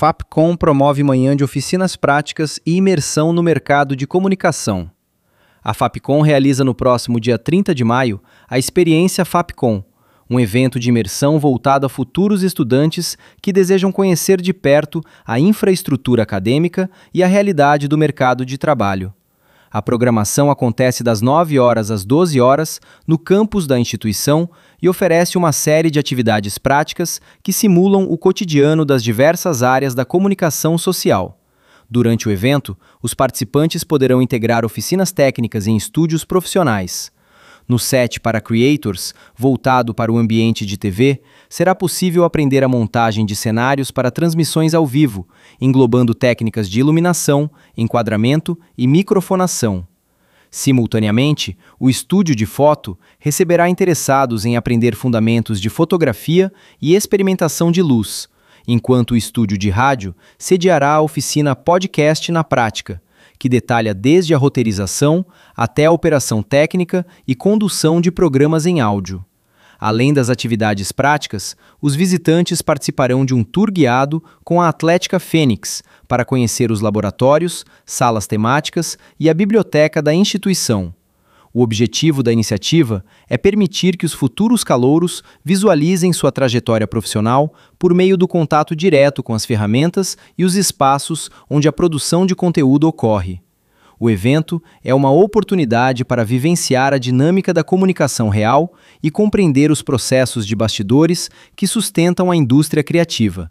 Fapcom promove manhã de oficinas práticas e imersão no mercado de comunicação. A Fapcom realiza no próximo dia 30 de maio a Experiência Fapcom, um evento de imersão voltado a futuros estudantes que desejam conhecer de perto a infraestrutura acadêmica e a realidade do mercado de trabalho. A programação acontece das 9 horas às 12 horas no campus da instituição e oferece uma série de atividades práticas que simulam o cotidiano das diversas áreas da comunicação social. Durante o evento, os participantes poderão integrar oficinas técnicas em estúdios profissionais. No set para creators, voltado para o ambiente de TV, será possível aprender a montagem de cenários para transmissões ao vivo, englobando técnicas de iluminação, enquadramento e microfonação. Simultaneamente, o estúdio de foto receberá interessados em aprender fundamentos de fotografia e experimentação de luz, enquanto o estúdio de rádio sediará a oficina Podcast na Prática, que detalha desde a roteirização até a operação técnica e condução de programas em áudio. Além das atividades práticas, os visitantes participarão de um tour guiado com a Atlética Fênix para conhecer os laboratórios, salas temáticas e a biblioteca da instituição. O objetivo da iniciativa é permitir que os futuros calouros visualizem sua trajetória profissional por meio do contato direto com as ferramentas e os espaços onde a produção de conteúdo ocorre. O evento é uma oportunidade para vivenciar a dinâmica da comunicação real e compreender os processos de bastidores que sustentam a indústria criativa.